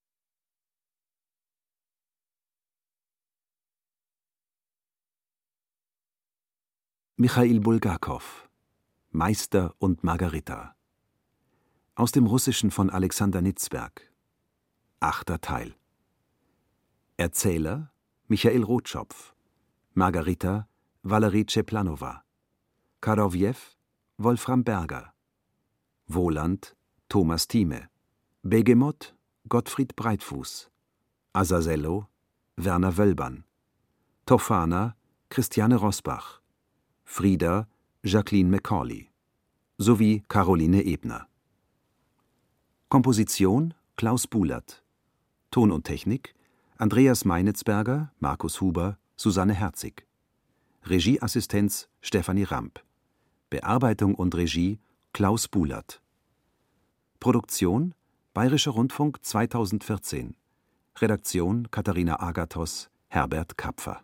Michail Bulgakow, Meister und Margarita. Aus dem Russischen von Alexander Nitzberg. Achter Teil. Erzähler Michail Rotschopf. Margarita Valerie Tscheplanowa. Karowjew Wolfram Berger. Woland Thomas Thieme. Begemot Gottfried Breitfuß. Azazello Werner Wölbern. Tofana Christiane Rosbach. Frieda Jacqueline Macaulay. Sowie Caroline Ebner. Komposition Klaus Buhlert. Ton und Technik Andreas Meinitzberger, Markus Huber, Susanne Herzig. Regieassistenz Stefanie Ramp. Bearbeitung und Regie Klaus Buhlert. Produktion Bayerischer Rundfunk zweitausendvierzehn. Redaktion Katharina Agathos, Herbert Kapfer.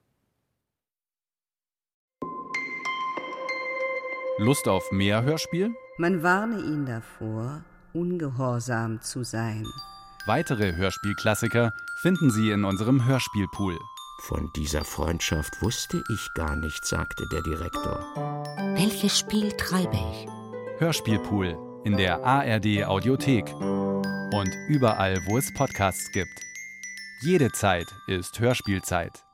Lust auf mehr Hörspiel? Man warne ihn davor, ungehorsam zu sein. Weitere Hörspielklassiker finden Sie in unserem Hörspielpool. Von dieser Freundschaft wusste ich gar nichts, sagte der Direktor. Welches Spiel treibe ich? Hörspielpool in der A R D Audiothek und überall, wo es Podcasts gibt. Jede Zeit ist Hörspielzeit.